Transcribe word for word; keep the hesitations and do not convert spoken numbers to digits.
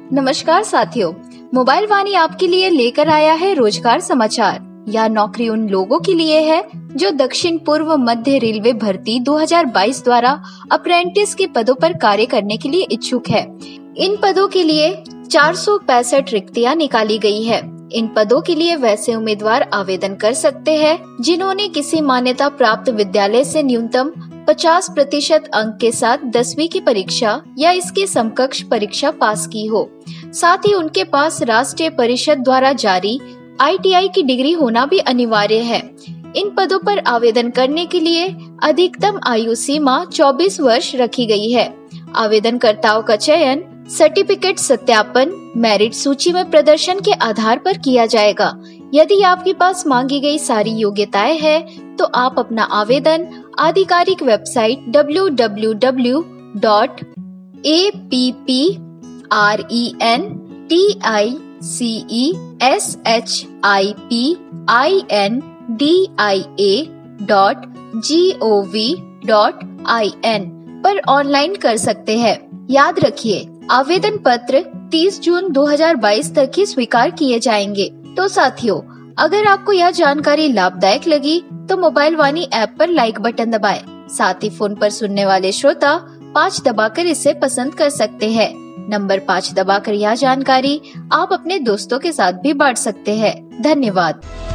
नमस्कार साथियों, मोबाइल वाणी आपके लिए लेकर आया है रोजगार समाचार। यह नौकरी उन लोगों के लिए है जो दक्षिण पूर्व मध्य रेलवे भर्ती दो हज़ार बाईस द्वारा अप्रेंटिस के पदों पर कार्य करने के लिए इच्छुक है। इन पदों के लिए चार सौ पैंसठ रिक्तियां निकाली गई है। इन पदों के लिए वैसे उम्मीदवार आवेदन कर सकते हैं जिन्होंने किसी मान्यता प्राप्त विद्यालय से न्यूनतम पचास प्रतिशत अंक के साथ दसवीं की परीक्षा या इसके समकक्ष परीक्षा पास की हो। साथ ही उनके पास राष्ट्रीय परिषद द्वारा जारी आई टी आई की डिग्री होना भी अनिवार्य है। इन पदों पर आवेदन करने के लिए अधिकतम आयु सीमा चौबीस वर्ष रखी गई है। आवेदनकर्ताओं का चयन सर्टिफिकेट सत्यापन मेरिट सूची में प्रदर्शन के आधार पर किया जाएगा। यदि आपके पास मांगी गई सारी योग्यताएं हैं, तो आप अपना आवेदन आधिकारिक website W W W dot A P P R E N T I C E S H I P I N D I A dot G O V dot I N पर online कर सकते हैं। याद रखिए, आवेदन पत्र तीस जून दो हज़ार बाईस तक ही स्वीकार किए जाएंगे। तो साथियों, अगर आपको यह जानकारी लाभदायक लगी तो मोबाइल वाणी ऐप पर लाइक बटन दबाएं। साथ ही फोन पर सुनने वाले श्रोता पाँच दबाकर इसे पसंद कर सकते हैं। नंबर पाँच दबाकर यह जानकारी आप अपने दोस्तों के साथ भी बांट सकते हैं। धन्यवाद।